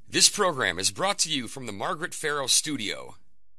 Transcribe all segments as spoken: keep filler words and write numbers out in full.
This program is brought to you from the Margaret Farrow Studio.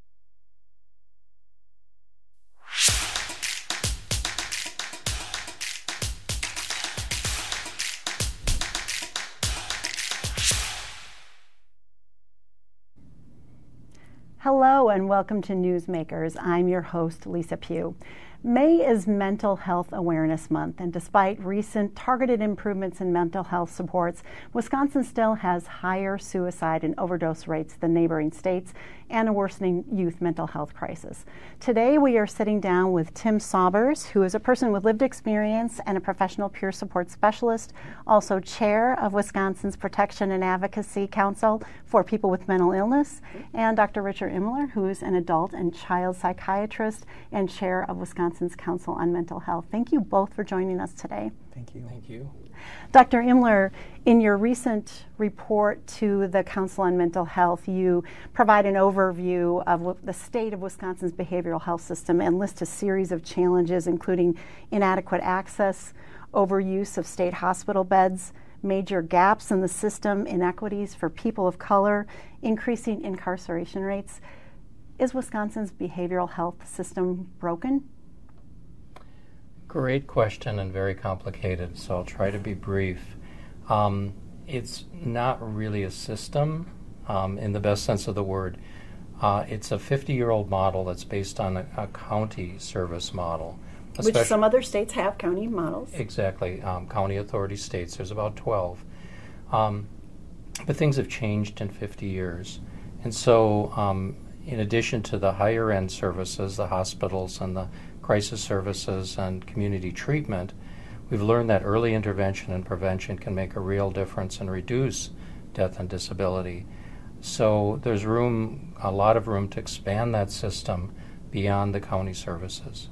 Hello and welcome to Newsmakers. I'm your host, Lisa Pugh. May is Mental Health Awareness Month, and despite recent targeted improvements in mental health supports, Wisconsin still has higher suicide and overdose rates than neighboring states and a worsening youth mental health crisis. Today we are sitting down with Tim Saubers, who is a person with lived experience and a professional peer support specialist, also chair of Wisconsin's Protection and Advocacy Council for People with Mental Illness, and Doctor Richard Imler, who is an adult and child psychiatrist and chair of Wisconsin's Council on Mental Health. Thank you both for joining us today. Thank you. Thank you. Doctor Imler, in your recent report to the Council on Mental Health, you provide an overview of the state of Wisconsin's behavioral health system and list a series of challenges, including inadequate access, overuse of state hospital beds, major gaps in the system, inequities for people of color, increasing incarceration rates. Is Wisconsin's behavioral health system broken? Great question and very complicated, so I'll try to be brief. Um, it's not really a system um, in the best sense of the word. Uh, it's a fifty-year-old model that's based on a, a county service model. Which some other states have county models. Exactly. Um, county authority states, there's about twelve. Um, but things have changed in fifty years. And so um, in addition to the higher end services, the hospitals and the crisis services and community treatment, we've learned that early intervention and prevention can make a real difference and reduce death and disability. So there's room, a lot of room to expand that system beyond the county services.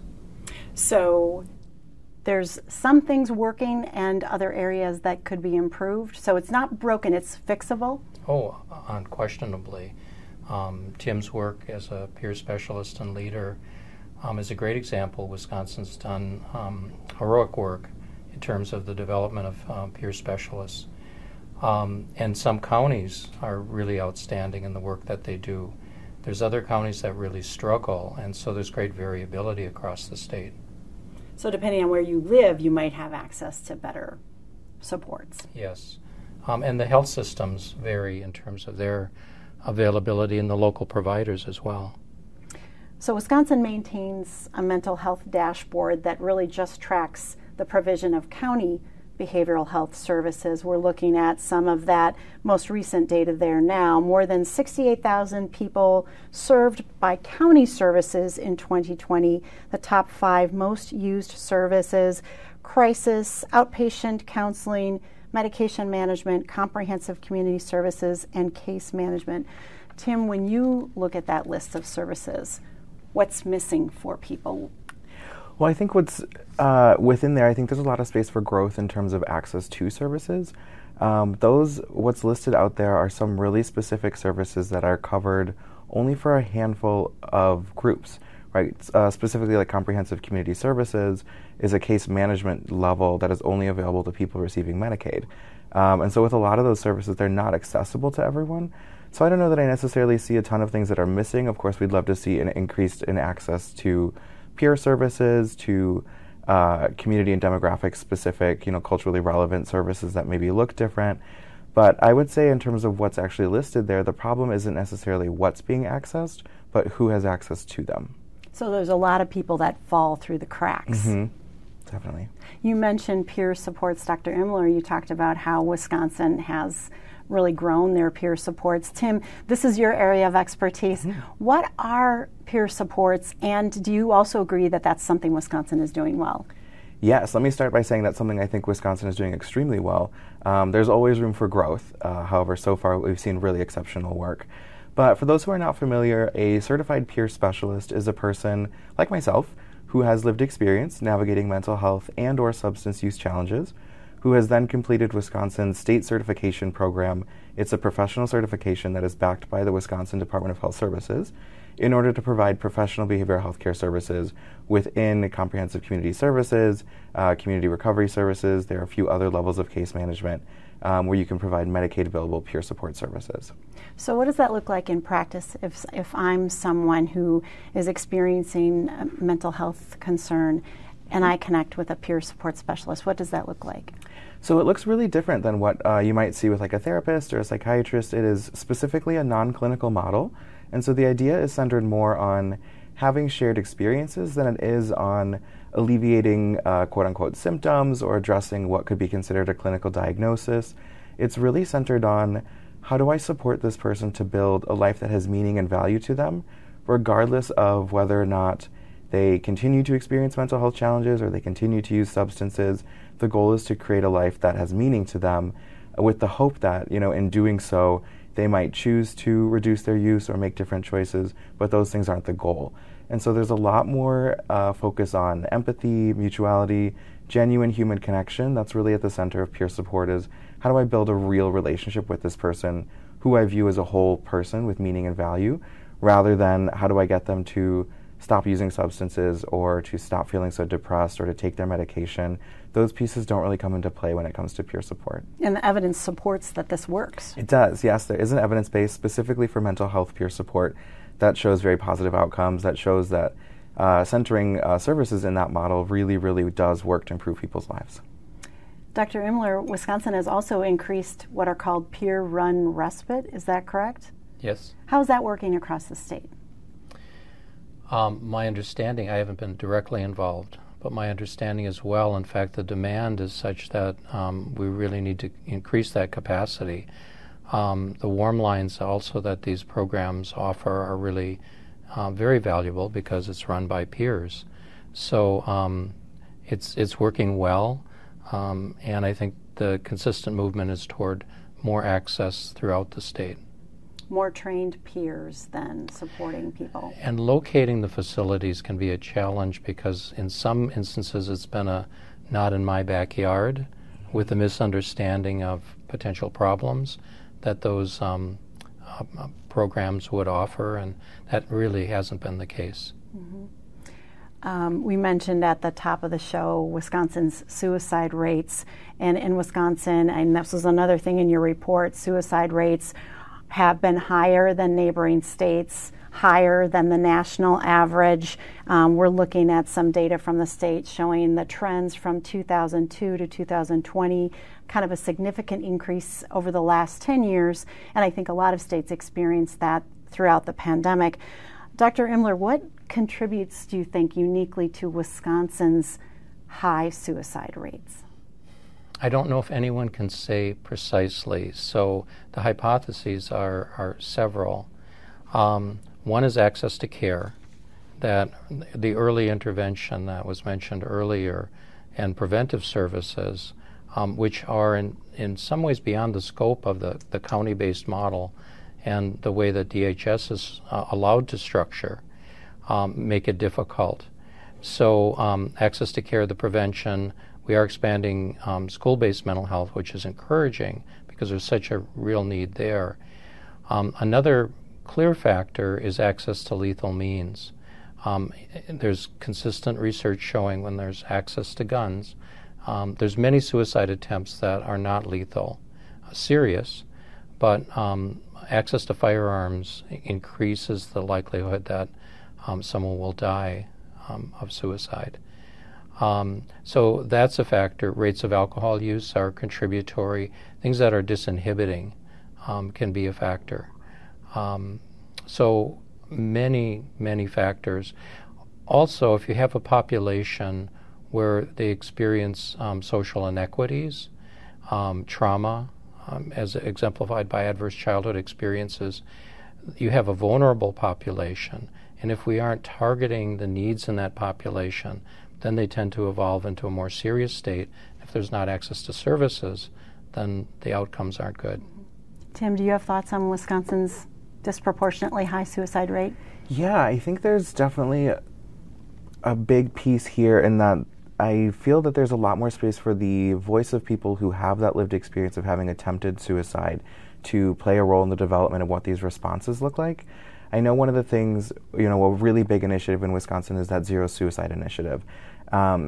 So there's some things working and other areas that could be improved. So it's not broken, it's fixable? Oh, unquestionably. Um, Tim's work as a peer specialist and leader um, is a great example. Wisconsin's done um, heroic work in terms of the development of um, peer specialists. Um, and some counties are really outstanding in the work that they do. There's other counties that really struggle, and so there's great variability across the state. So depending on where you live, you might have access to better supports. Yes. Um, and the health systems vary in terms of their availability and the local providers as well. So Wisconsin maintains a mental health dashboard that really just tracks the provision of county behavioral health services. We're looking at some of that most recent data there now. More than sixty-eight thousand people served by county services in twenty twenty. The top five most used services: crisis, outpatient counseling, medication management, comprehensive community services, and case management. Tim, when you look at that list of services, what's missing for people? Well, I think what's uh, within there, I think there's a lot of space for growth in terms of access to services. Um, those, what's listed out there are some really specific services that are covered only for a handful of groups, right? Uh, specifically like comprehensive community services is a case management level that is only available to people receiving Medicaid. Um, and so with a lot of those services, they're not accessible to everyone. So I don't know that I necessarily see a ton of things that are missing. Of course, we'd love to see an increase in access to peer services, to uh, community and demographic specific, you know, culturally relevant services that maybe look different. But I would say in terms of what's actually listed there, the problem isn't necessarily what's being accessed, but who has access to them. So there's a lot of people that fall through the cracks. Mm-hmm. Definitely. You mentioned peer supports, Doctor Imler. You talked about how Wisconsin has really grown their peer supports. Tim, this is your area of expertise. Mm-hmm. What are peer supports, and do you also agree that that's something Wisconsin is doing well? Yes, let me start by saying that's something I think Wisconsin is doing extremely well. Um, there's always room for growth. Uh, however, so far we've seen really exceptional work. But for those who are not familiar, a certified peer specialist is a person like myself who has lived experience navigating mental health and or substance use challenges, who has then completed Wisconsin's state certification program. It's a professional certification that is backed by the Wisconsin Department of Health Services in order to provide professional behavioral health care services within comprehensive community services, uh, community recovery services. There are a few other levels of case management um, where you can provide Medicaid-available peer support services. So what does that look like in practice if, if I'm someone who is experiencing a mental health concern and I connect with a peer support specialist? What does that look like? So it looks really different than what uh, you might see with like a therapist or a psychiatrist. It is specifically a non-clinical model, and so the idea is centered more on having shared experiences than it is on alleviating uh, quote-unquote symptoms or addressing what could be considered a clinical diagnosis. It's really centered on how do I support this person to build a life that has meaning and value to them, regardless of whether or not they continue to experience mental health challenges or they continue to use substances. The goal is to create a life that has meaning to them, with the hope that, you know, in doing so, they might choose to reduce their use or make different choices, but those things aren't the goal. And so there's a lot more uh, focus on empathy, mutuality, genuine human connection. That's really at the center of peer support, is how do I build a real relationship with this person who I view as a whole person with meaning and value, rather than how do I get them to stop using substances or to stop feeling so depressed or to take their medication. Those pieces don't really come into play when it comes to peer support. And the evidence supports that this works. It does, yes. There is an evidence base specifically for mental health peer support that shows very positive outcomes, that shows that uh, centering uh, services in that model really, really does work to improve people's lives. Doctor Imler, Wisconsin has also increased what are called peer-run respite. Is that correct? Yes. How is that working across the state? Um, my understanding, I haven't been directly involved, but my understanding as well, in fact, the demand is such that um, we really need to increase that capacity. Um, the warm lines also that these programs offer are really uh, very valuable because it's run by peers. So um, it's it's working well, um, and I think the consistent movement is toward more access throughout the state. More trained peers than supporting people. And locating the facilities can be a challenge because in some instances it's been a not in my backyard with a misunderstanding of potential problems that those um, uh, programs would offer, and that really hasn't been the case. Mm-hmm. Um, we mentioned at the top of the show Wisconsin's suicide rates, and in Wisconsin, and this was another thing in your report, suicide rates have been higher than neighboring states, higher than the national average. Um, we're looking at some data from the state showing the trends from two thousand two to two thousand twenty, kind of a significant increase over the last ten years, and I think a lot of states experienced that throughout the pandemic. Doctor Imler, what contributes, do you think, uniquely to Wisconsin's high suicide rates? I don't know if anyone can say precisely, so the hypotheses are, are several. Um, one is access to care, that the early intervention that was mentioned earlier and preventive services, um, which are in, in some ways beyond the scope of the, the county-based model and the way that D H S is uh, allowed to structure, um, make it difficult. So um, access to care, the prevention. We are expanding um, school-based mental health, which is encouraging because there's such a real need there. Um, another clear factor is access to lethal means. Um, there's consistent research showing when there's access to guns, um, there's many suicide attempts that are not lethal, uh, serious, but um, access to firearms increases the likelihood that um, someone will die um, of suicide. Um, so that's a factor. Rates of alcohol use are contributory. Things that are disinhibiting um, can be a factor. Um, so many, many factors. Also, if you have a population where they experience um, social inequities, um, trauma, um, as exemplified by adverse childhood experiences, you have a vulnerable population. And if we aren't targeting the needs in that population, then they tend to evolve into a more serious state. If there's not access to services, then the outcomes aren't good. Tim, do you have thoughts on Wisconsin's disproportionately high suicide rate? Yeah, I think there's definitely a, a big piece here in that I feel that there's a lot more space for the voice of people who have that lived experience of having attempted suicide to play a role in the development of what these responses look like. I know one of the things, you know, a really big initiative in Wisconsin is that Zero Suicide Initiative. Um,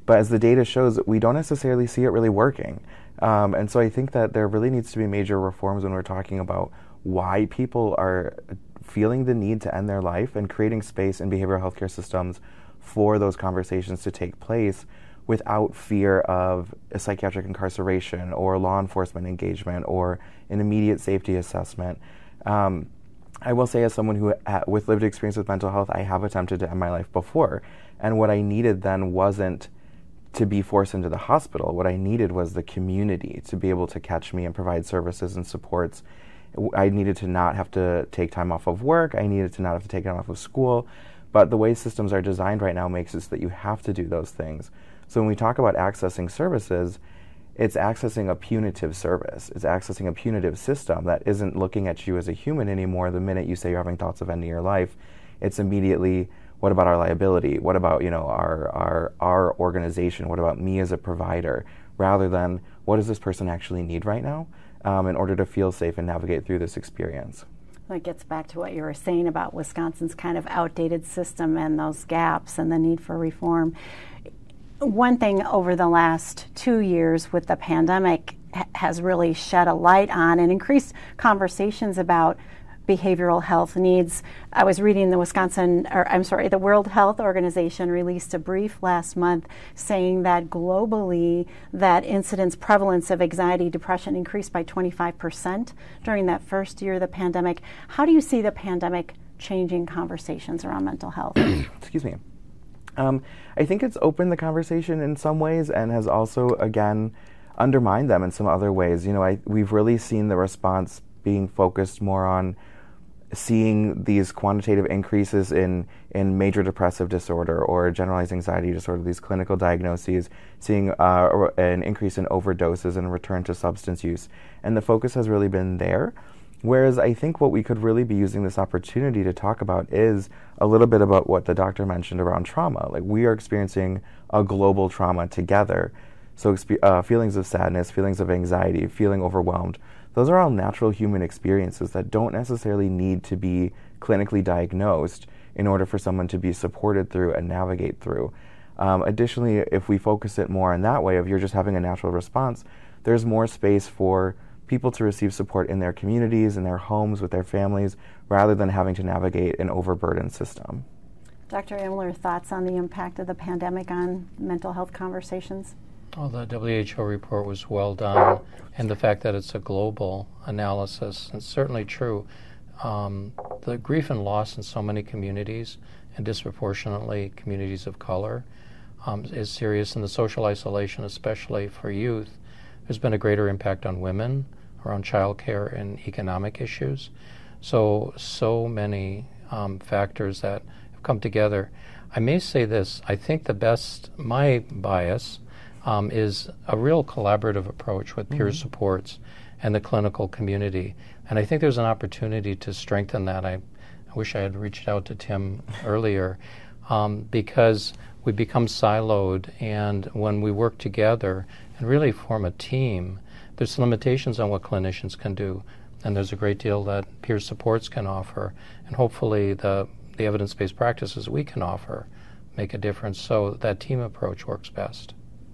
But as the data shows, we don't necessarily see it really working. Um, and so I think that there really needs to be major reforms when we're talking about why people are feeling the need to end their life, and creating space in behavioral healthcare systems for those conversations to take place without fear of a psychiatric incarceration or law enforcement engagement or an immediate safety assessment. Um, I will say, as someone who, ha- with lived experience with mental health, I have attempted to end my life before. And what I needed then wasn't to be forced into the hospital. What I needed was the community to be able to catch me and provide services and supports. I needed to not have to take time off of work. I needed to not have to take time off of school. But the way systems are designed right now makes it so that you have to do those things. So when we talk about accessing services, it's accessing a punitive service. It's accessing a punitive system that isn't looking at you as a human anymore the minute you say you're having thoughts of ending your life. It's immediately, what about our liability? What about, you know, our, our, our organization? What about me as a provider? Rather than, what does this person actually need right now um, in order to feel safe and navigate through this experience? That gets back to what you were saying about Wisconsin's kind of outdated system and those gaps and the need for reform. One thing over the last two years with the pandemic ha- has really shed a light on and increased conversations about behavioral health needs. I was reading the Wisconsin, or I'm sorry, the World Health Organization released a brief last month saying that globally that incidence prevalence of anxiety, depression increased by twenty-five percent during that first year of the pandemic. How do you see the pandemic changing conversations around mental health? Excuse me. Um, I think it's opened the conversation in some ways and has also, again, undermined them in some other ways. You know, I, we've really seen the response being focused more on seeing these quantitative increases in, in major depressive disorder or generalized anxiety disorder, these clinical diagnoses, seeing uh, an increase in overdoses and return to substance use. And the focus has really been there. Whereas I think what we could really be using this opportunity to talk about is a little bit about what the doctor mentioned around trauma. Like, we are experiencing a global trauma together. So expe- uh, feelings of sadness, feelings of anxiety, feeling overwhelmed, those are all natural human experiences that don't necessarily need to be clinically diagnosed in order for someone to be supported through and navigate through. Um, additionally, if we focus it more in that way of you're just having a natural response, there's more space for people to receive support in their communities, in their homes, with their families, rather than having to navigate an overburdened system. Doctor Imler, thoughts on the impact of the pandemic on mental health conversations? Well, the W H O report was well done, and the fact that it's a global analysis is certainly true. Um, the grief and loss in so many communities, and disproportionately communities of color, um, is serious, and the social isolation, especially for youth. There's been a greater impact on women around childcare and economic issues. So, so many um, factors that have come together. I may say this, I think the best, my bias, um, is a real collaborative approach with peer mm-hmm. supports and the clinical community. And I think there's an opportunity to strengthen that. I, I wish I had reached out to Tim earlier, um, because we become siloed, and when we work together and really form a team, there's limitations on what clinicians can do, and there's a great deal that peer supports can offer, and hopefully the, the evidence-based practices we can offer make a difference, so that team approach works best.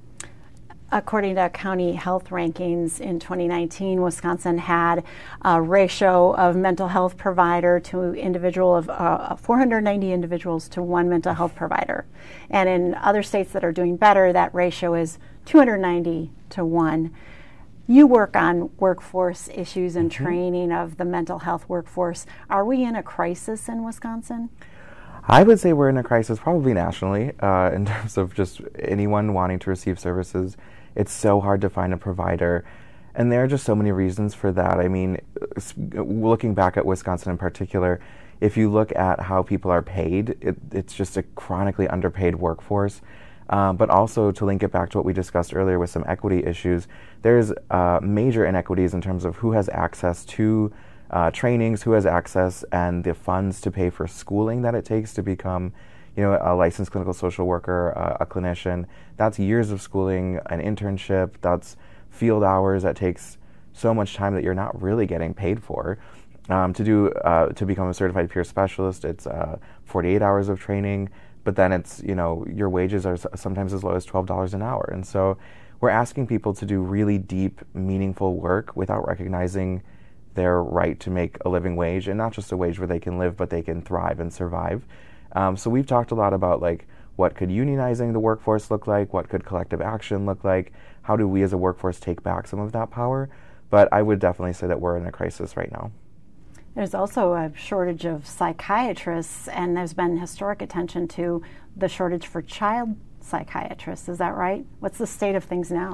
According to county health rankings in twenty nineteen, Wisconsin had a ratio of mental health provider to individual of uh, four hundred ninety individuals to one mental health provider. And in other states that are doing better, that ratio is two hundred ninety to one. You work on workforce issues and mm-hmm. training of the mental health workforce. Are we in a crisis in Wisconsin? I would say we're in a crisis probably nationally uh, in terms of just anyone wanting to receive services. It's so hard to find a provider, and there are just so many reasons for that. I mean, looking back at Wisconsin in particular, if you look at how people are paid, it, it's just a chronically underpaid workforce. Um, but also, to link it back to what we discussed earlier with some equity issues, there's uh, major inequities in terms of who has access to uh, trainings, who has access and the funds to pay for schooling that it takes to become, you know, a licensed clinical social worker, uh, a clinician. That's years of schooling, an internship, that's field hours that takes so much time that you're not really getting paid for. Um, to do uh, to become a certified peer specialist, it's uh, forty-eight hours of training. but then it's, you know, your wages are sometimes as low as twelve dollars an hour. And so we're asking people to do really deep, meaningful work without recognizing their right to make a living wage, and not just a wage where they can live, but they can thrive and survive. Um, so we've talked a lot about, like, what could unionizing the workforce look like? What could collective action look like? How do we as a workforce take back some of that power? But I would definitely say that we're in a crisis right now. There's also a shortage of psychiatrists, and there's been historic attention to the shortage for child psychiatrists. Is that right? What's the state of things now?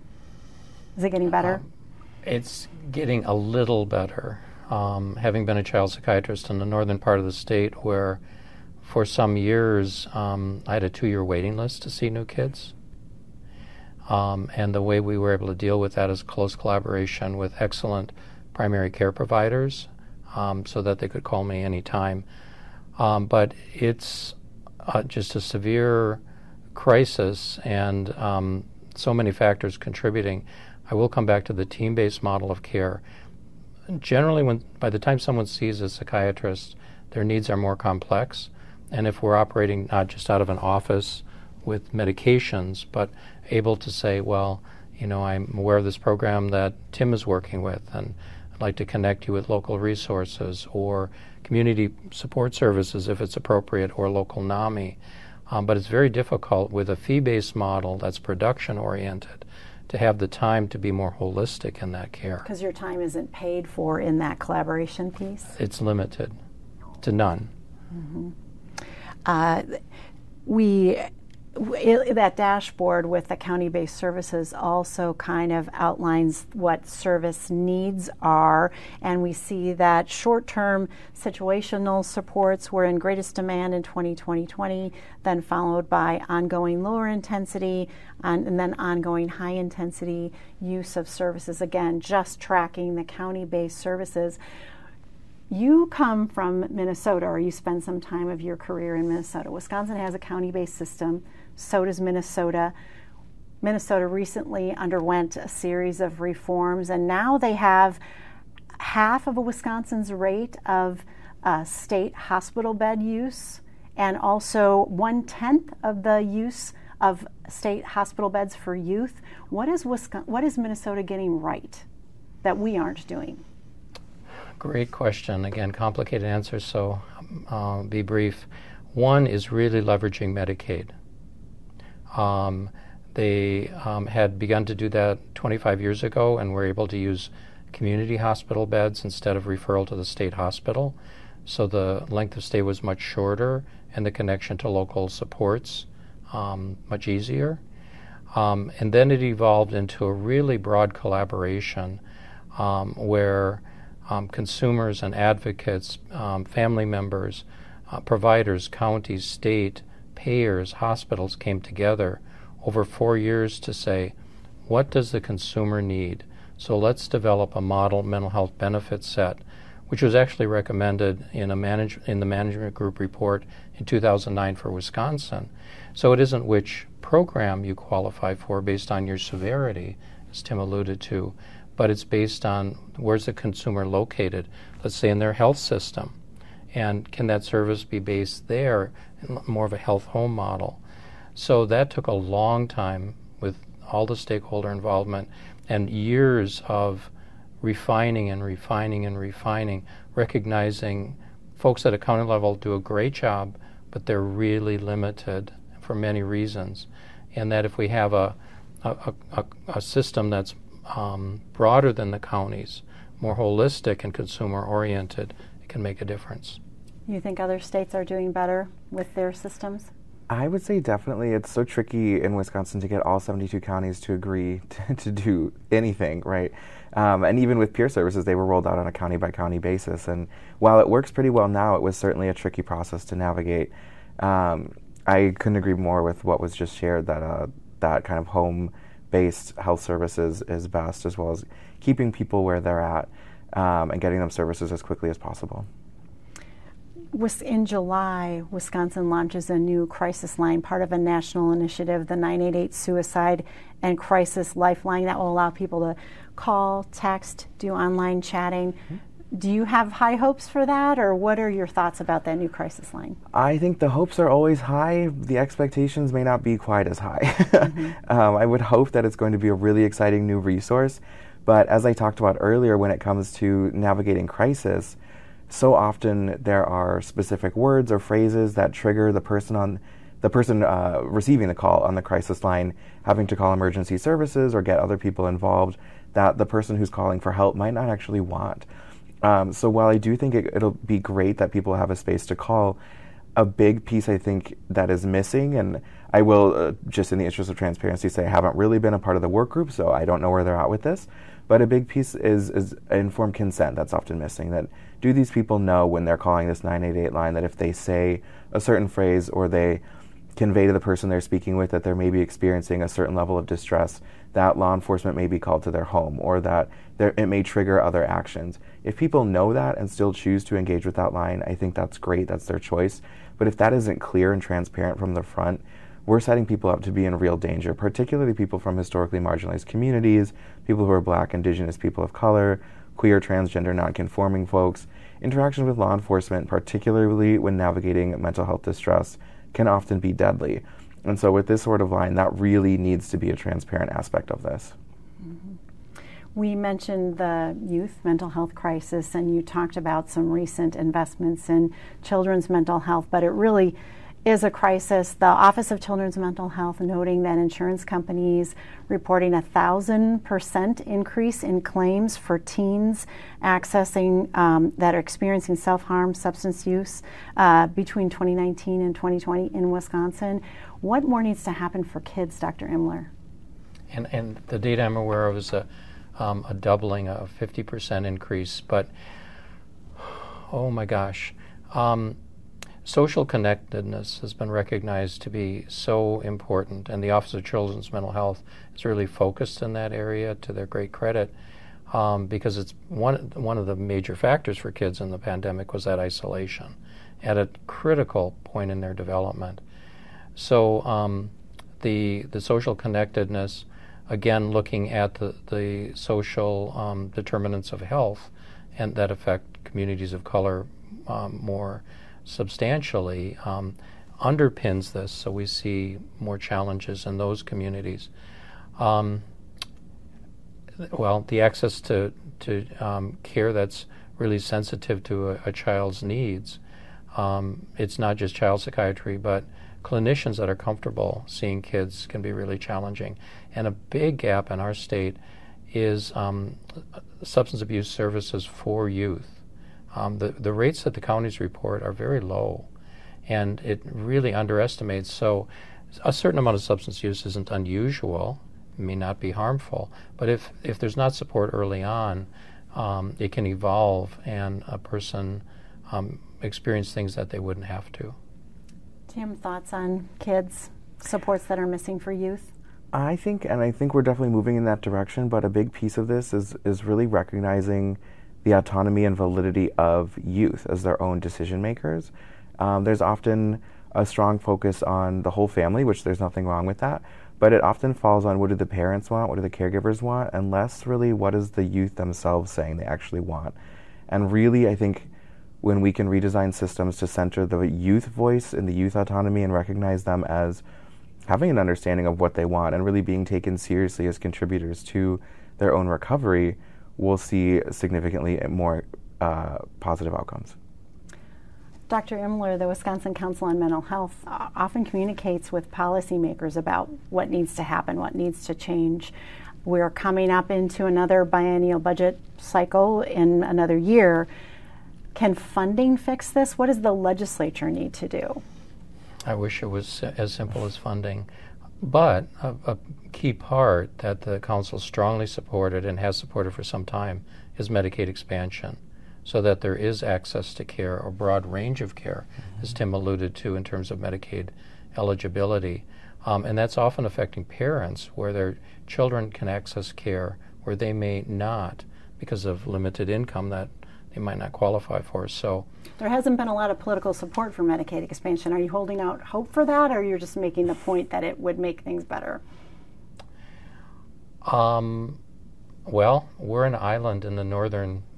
Is it getting better? Um, it's getting a little better. Um, having been a child psychiatrist in the northern part of the state, where for some years um, I had a two-year waiting list to see new kids. Um, and the way we were able to deal with that is close collaboration with excellent primary care providers, um, so that they could call me anytime. Um, but it's uh, just a severe crisis, and um, so many factors contributing. I will come back to the team-based model of care. Generally, when by the time someone sees a psychiatrist, their needs are more complex, and if we're operating not just out of an office with medications, but able to say, well, you know, I'm aware of this program that Tim is working with, and I'd like to connect you with local resources or community support services if it's appropriate, or local NAMI. Um, but it's very difficult with a fee-based model that's production-oriented to have the time to be more holistic in that care. Because your time isn't paid for in that collaboration piece? It's limited to none. Mm-hmm. Uh, we It, that dashboard with the county-based services also kind of outlines what service needs are, and we see that short-term situational supports were in greatest demand in twenty twenty, then followed by ongoing lower intensity, and, and then ongoing high-intensity use of services, again, just tracking the county-based services. You come from Minnesota, or you spend some time of your career in Minnesota. Wisconsin has a county-based system. So does Minnesota. Minnesota recently underwent a series of reforms, and now they have half of a Wisconsin's rate of uh, state hospital bed use, and also one-tenth of the use of state hospital beds for youth. What is Wisconsin, what is Minnesota getting right that we aren't doing? Great question. Again, complicated answer, so uh, be brief. One is really leveraging Medicaid. Um, they um, had begun to do that twenty-five years ago, and were able to use community hospital beds instead of referral to the state hospital. So the length of stay was much shorter, and the connection to local supports um, much easier. Um, and then it evolved into a really broad collaboration um, where um, consumers and advocates, um, family members, uh, providers, counties, state, payers, hospitals came together over four years to say, what does the consumer need? So let's develop a model mental health benefit set, which was actually recommended in a manage, in the management group report in two thousand nine for Wisconsin. So it isn't which program you qualify for based on your severity, as Tim alluded to, but it's based on where's the consumer located, let's say in their health system. And can that service be based there in more of a health home model? So that took a long time with all the stakeholder involvement and years of refining and refining and refining, recognizing folks at a county level do a great job, but they're really limited for many reasons. And that if we have a, a, a, a system that's um, broader than the counties, more holistic and consumer-oriented, can make a difference. You think other states are doing better with their systems? I would say definitely. It's so tricky in Wisconsin to get all seventy-two counties to agree to, to do anything, right? Um, and even with peer services, they were rolled out on a county-by-county basis. And while it works pretty well now, it was certainly a tricky process to navigate. Um, I couldn't agree more with what was just shared, that uh, that kind of home-based health services is best, as well as keeping people where they're at. Um, and getting them services as quickly as possible. In July, Wisconsin launches a new crisis line, part of a national initiative, the nine eight eight Suicide and Crisis Lifeline, that will allow people to call, text, do online chatting. Mm-hmm. Do you have high hopes for that, or what are your thoughts about that new crisis line? I think the hopes are always high. The expectations may not be quite as high. Mm-hmm. um, I would hope that it's going to be a really exciting new resource. But as I talked about earlier, when it comes to navigating crisis, so often there are specific words or phrases that trigger the person on the person uh, receiving the call on the crisis line having to call emergency services or get other people involved that the person who's calling for help might not actually want. Um, so while I do think it, it'll be great that people have a space to call, a big piece I think that is missing, and I will, uh, just in the interest of transparency, say I haven't really been a part of the work group, so I don't know where they're at with this, but a big piece is, is informed consent that's often missing. That do these people know when they're calling this nine eight eight line that if they say a certain phrase or they convey to the person they're speaking with that they're maybe experiencing a certain level of distress, that law enforcement may be called to their home, or that there, it may trigger other actions. If people know that and still choose to engage with that line, I think that's great, that's their choice. But if that isn't clear and transparent from the front, we're setting people up to be in real danger, particularly people from historically marginalized communities, people who are Black, Indigenous, people of color, queer, transgender, non-conforming folks. Interaction with law enforcement, particularly when navigating mental health distress, can often be deadly. And so with this sort of line, that really needs to be a transparent aspect of this. Mm-hmm. We mentioned the youth mental health crisis, and you talked about some recent investments in children's mental health, but it really is a crisis. The Office of Children's Mental Health noting that insurance companies reporting a thousand percent increase in claims for teens accessing um, that are experiencing self-harm, substance use uh, between twenty nineteen and twenty twenty in Wisconsin. What more needs to happen for kids, Doctor Imler? And and the data I'm aware of is a um, a doubling, a fifty percent increase. But oh my gosh. Um, Social connectedness has been recognized to be so important, and the Office of Children's Mental Health is really focused in that area, to their great credit, um, because it's one one of the major factors for kids in the pandemic was that isolation at a critical point in their development. So um, the the social connectedness, again, looking at the the social um, determinants of health, and that affect communities of color um, more substantially, um, underpins this, so we see more challenges in those communities. Um, well, the access to, to um, care that's really sensitive to a, a child's needs. Um, it's not just child psychiatry, but clinicians that are comfortable seeing kids can be really challenging. And a big gap in our state is um, substance abuse services for youth. Um, the, the rates that the counties report are very low, and it really underestimates. So a certain amount of substance use isn't unusual, may not be harmful, but if, if there's not support early on, um, it can evolve and a person um, experience things that they wouldn't have to. Tim, thoughts on kids, supports that are missing for youth? I think, and I think we're definitely moving in that direction, but a big piece of this is, is really recognizing the autonomy and validity of youth as their own decision makers. Um, there's often a strong focus on the whole family, which there's nothing wrong with that, but it often falls on what do the parents want, what do the caregivers want, and less really what is the youth themselves saying they actually want. And really, I think when we can redesign systems to center the youth voice and the youth autonomy and recognize them as having an understanding of what they want and really being taken seriously as contributors to their own recovery, we'll see significantly more uh, positive outcomes. Doctor Imler, the Wisconsin Council on Mental Health uh, often communicates with policymakers about what needs to happen, what needs to change. We're coming up into another biennial budget cycle in another year. Can funding fix this? What does the legislature need to do? I wish it was as simple as funding. But a, a key part that the council strongly supported and has supported for some time is Medicaid expansion, so that there is access to care, a broad range of care, mm-hmm. as Tim alluded to in terms of Medicaid eligibility. Um, and that's often affecting parents where their children can access care where they may not because of limited income that they might not qualify for. So there hasn't been a lot of political support for Medicaid expansion. Are you holding out hope for that, or you're just making the point that it would make things better? Um, well, we're an island in the northern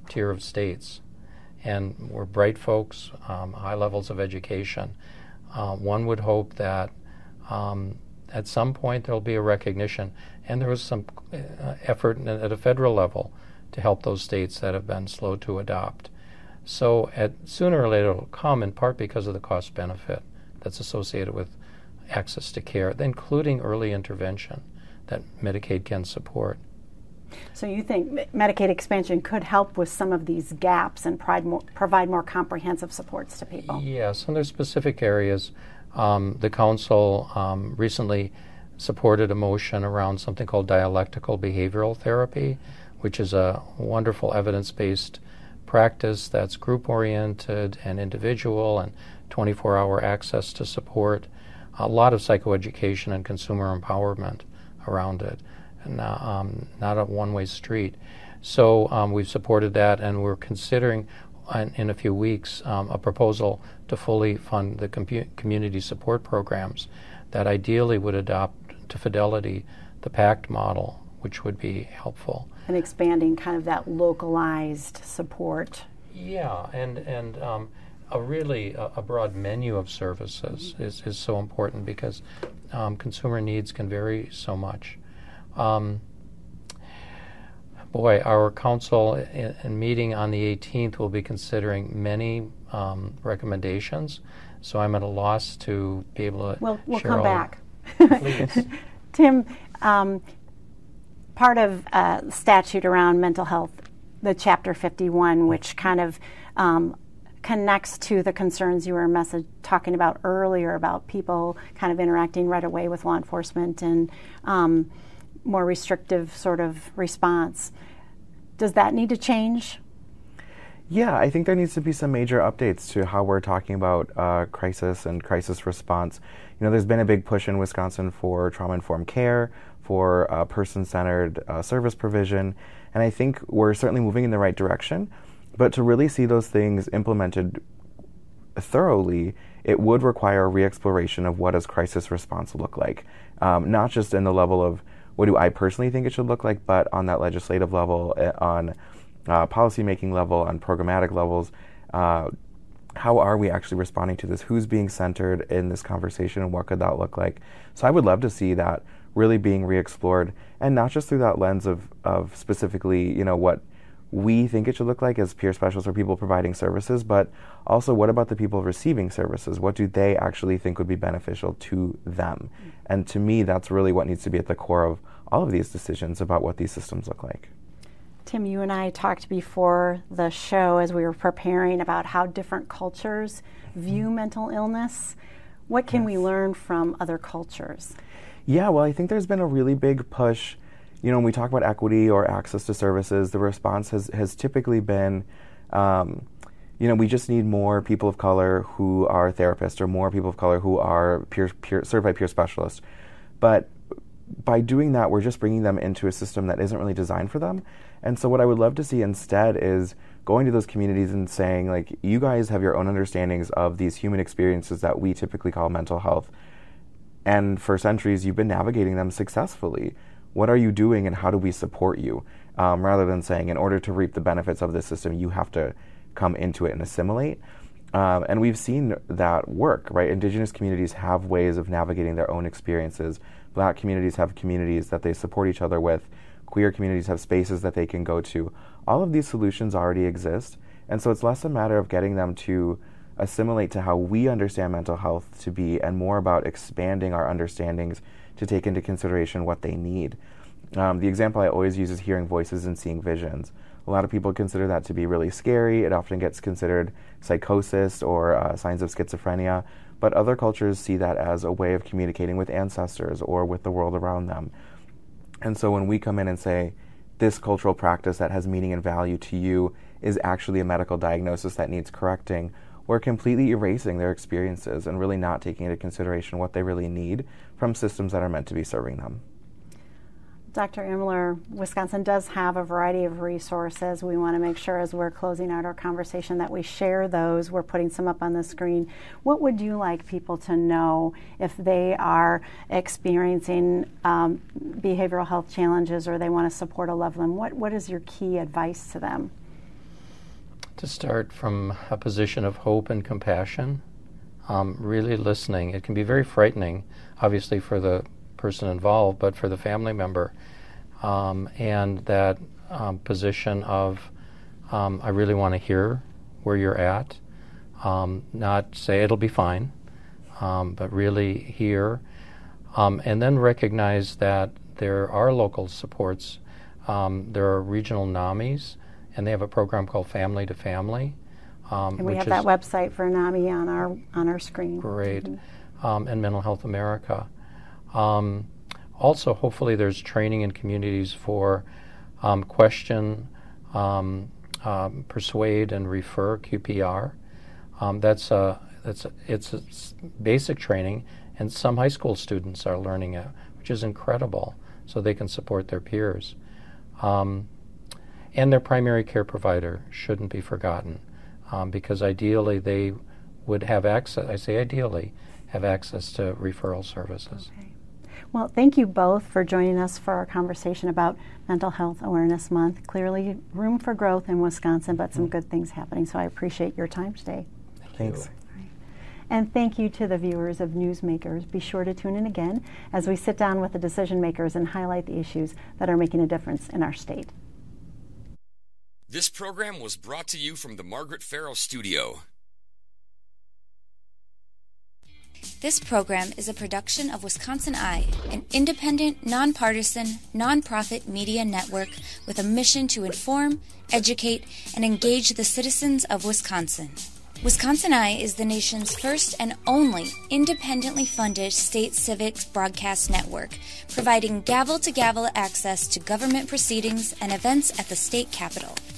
tier of states, and we're bright folks, um, high levels of education. Uh, one would hope that um, at some point there'll be a recognition, and there was some uh, effort at a federal level to help those states that have been slow to adopt. So at sooner or later it'll come, in part because of the cost benefit that's associated with access to care, including early intervention that Medicaid can support. So you think Medicaid expansion could help with some of these gaps and provide more, provide more comprehensive supports to people? Yes, and there's specific areas. Um, the council um, recently supported a motion around something called dialectical behavioral therapy, which is a wonderful evidence-based practice that's group-oriented and individual and twenty-four hour access to support, a lot of psychoeducation and consumer empowerment around it, and uh, um, not a one-way street. So um, we've supported that, and we're considering in, in a few weeks um, a proposal to fully fund the com- community support programs that ideally would adopt to fidelity the PACT model, which would be helpful. And expanding kind of that localized support. Yeah, and and um, a really a, a broad menu of services is, is so important because um, consumer needs can vary so much. Um, boy, our council in, in meeting on the eighteenth will be considering many um, recommendations, so I'm at a loss to be able to We'll, we'll share come all back. Please. Tim, um, part of uh, statute around mental health, the Chapter fifty-one, which kind of um, connects to the concerns you were message, talking about earlier about people kind of interacting right away with law enforcement and um, more restrictive sort of response. Does that need to change? Yeah, I think there needs to be some major updates to how we're talking about uh, crisis and crisis response. You know, there's been a big push in Wisconsin for trauma-informed care, for uh, person-centered uh, service provision, and I think we're certainly moving in the right direction. But to really see those things implemented thoroughly, it would require a re-exploration of what does crisis response look like, um, not just in the level of what do I personally think it should look like, but on that legislative level, on uh, policy-making level, on programmatic levels. Uh, how are we actually responding to this? Who's being centered in this conversation, and what could that look like? So I would love to see that really being re-explored, and not just through that lens of, of specifically, you know, what we think it should look like as peer specialists or people providing services, but also what about the people receiving services? What do they actually think would be beneficial to them? Mm-hmm. And to me, that's really what needs to be at the core of all of these decisions about what these systems look like. Tim, you and I talked before the show as we were preparing about how different cultures view mm-hmm. mental illness. What can yes. we learn from other cultures? Yeah, well, I think there's been a really big push. You know, when we talk about equity or access to services, the response has, has typically been, um, you know, we just need more people of color who are therapists or more people of color who are peer, peer, certified peer specialists. But by doing that, we're just bringing them into a system that isn't really designed for them. And so what I would love to see instead is going to those communities and saying, like, you guys have your own understandings of these human experiences that we typically call mental health. And for centuries, you've been navigating them successfully. What are you doing, and how do we support you? Um, rather than saying, in order to reap the benefits of this system, you have to come into it and assimilate. Um, and we've seen that work, right? Indigenous communities have ways of navigating their own experiences. Black communities have communities that they support each other with. Queer communities have spaces that they can go to. All of these solutions already exist. And so it's less a matter of getting them to assimilate to how we understand mental health to be, and more about expanding our understandings to take into consideration what they need. Um, the example I always use is hearing voices and seeing visions. A lot of people consider that to be really scary. It often gets considered psychosis or uh, signs of schizophrenia, but other cultures see that as a way of communicating with ancestors or with the world around them. And so when we come in and say, this cultural practice that has meaning and value to you is actually a medical diagnosis that needs correcting, we're completely erasing their experiences and really not taking into consideration what they really need from systems that are meant to be serving them. Doctor Imler, Wisconsin does have a variety of resources. We want to make sure as we're closing out our conversation that we share those. We're putting some up on the screen. What would you like people to know if they are experiencing um, behavioral health challenges or they want to support a loved one? What, what is your key advice to them? To start from a position of hope and compassion, um, really listening. It can be very frightening, obviously, for the person involved, but for the family member. Um, and that um, position of, um, I really want to hear where you're at, um, not say it'll be fine, um, but really hear, um, and then recognize that there are local supports. Um, there are regional NAMIs, and they have a program called Family to Family. Um, and we which have is that website for NAMI on our on our screen. Great. Mm-hmm. Um, and Mental Health America. Um, also, hopefully there's training in communities for um, question, um, um, persuade, and refer, Q P R. Um, that's a, that's a, it's a basic training, and some high school students are learning it, which is incredible, so they can support their peers. Um, and their primary care provider shouldn't be forgotten, um, because ideally they would have access, I say ideally, have access to referral services. Okay. Well, thank you both for joining us for our conversation about Mental Health Awareness Month. Clearly room for growth in Wisconsin, but some good things happening, so I appreciate your time today. Thanks. And thank you to the viewers of Newsmakers. Be sure to tune in again as we sit down with the decision makers and highlight the issues that are making a difference in our state. This program was brought to you from the Margaret Farrow Studio. This program is a production of Wisconsin Eye, an independent, nonpartisan, nonprofit media network with a mission to inform, educate, and engage the citizens of Wisconsin. Wisconsin Eye is the nation's first and only independently funded state civics broadcast network, providing gavel-to-gavel access to government proceedings and events at the state capitol.